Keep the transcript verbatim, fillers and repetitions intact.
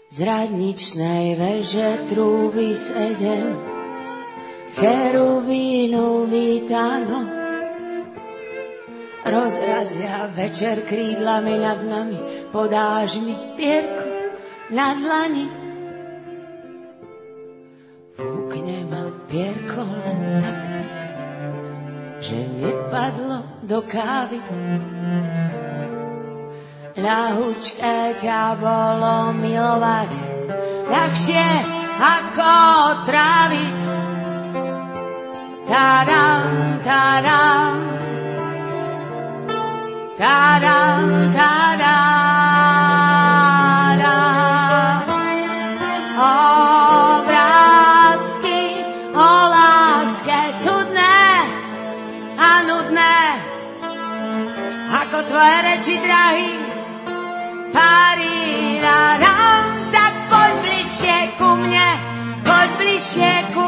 Z radničnej veže trúby sedem, cherubínu víta noc. Rozrazia večer krídlami nad nami, podáš mi pierko na dlani. Fúkne ma pierko len tak, že nepadlo do kávy. Ľahučké ťa bolo milovať, ľahšie ako tráviť. Tadam, tadam, tadam, tadam. Obrázky o láske čudné a nudné, ako tvoje reči, drahý. Paríradam, tak poď bližšie ku mne, poď bližšie ku